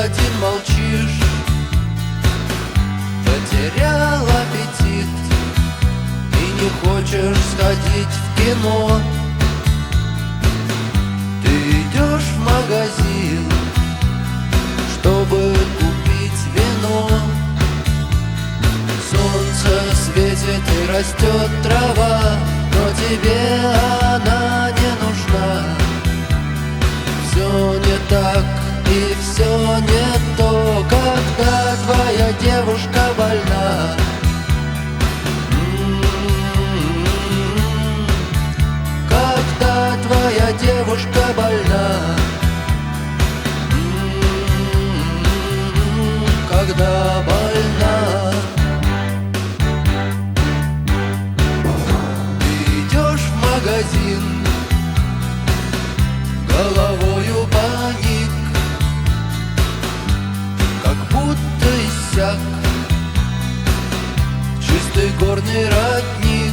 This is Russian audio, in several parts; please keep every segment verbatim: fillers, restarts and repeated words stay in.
один молчишь, потерял аппетит и не хочешь сходить в кино. Ты идешь в магазин, чтобы купить вино. Солнце светит и растет трава, но тебе она не нужна. Все не так и все не то, когда твоя девушка больна. М-м-м. Когда твоя девушка больна. М-м-м. Когда больна. Ты идешь в магазин, головою паник, как будто иссяк чистый горный родник.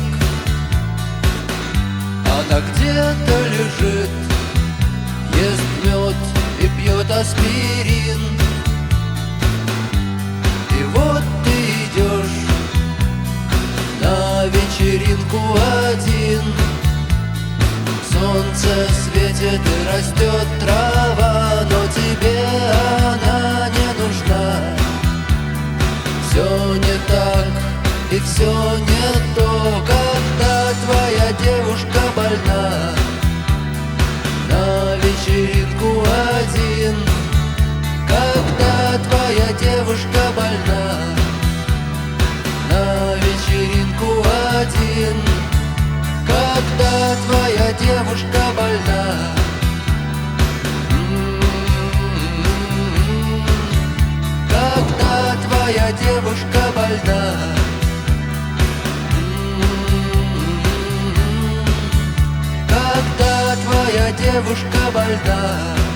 Она где-то лежит, ест мед и пьет аспирин. И вот ты идешь на вечеринку один. Солнце светит и растет трава, но тебе она не нужна. Все не так и все не то, когда твоя девушка больна. На вечеринку один, когда твоя девушка больна. На вечеринку один, когда твоя девушка больна. М-м-м. Когда твоя девушка больна. М-м-м. Когда твоя девушка больна.